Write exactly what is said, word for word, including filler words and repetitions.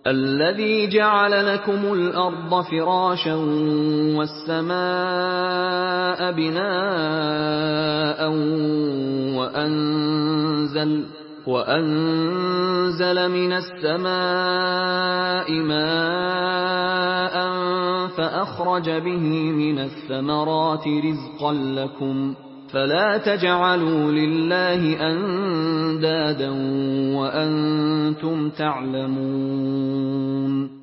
الَّذِي جَعَلَ لَكُمُ الْأَرْضَ فِرَاشًا وَالسَّمَاءَ بِنَاءً وَأَنزَلَ وَأَنزَلَ مِنَ السَّمَاءِ مَاءً فَأَخْرَجَ بِهِ مِنَ الثَّمَرَاتِ رِزْقًا لَّكُمْ فَلَا تَجْعَلُوا لِلَّهِ أَندَادًا وَأَنتُمْ تَعْلَمُونَ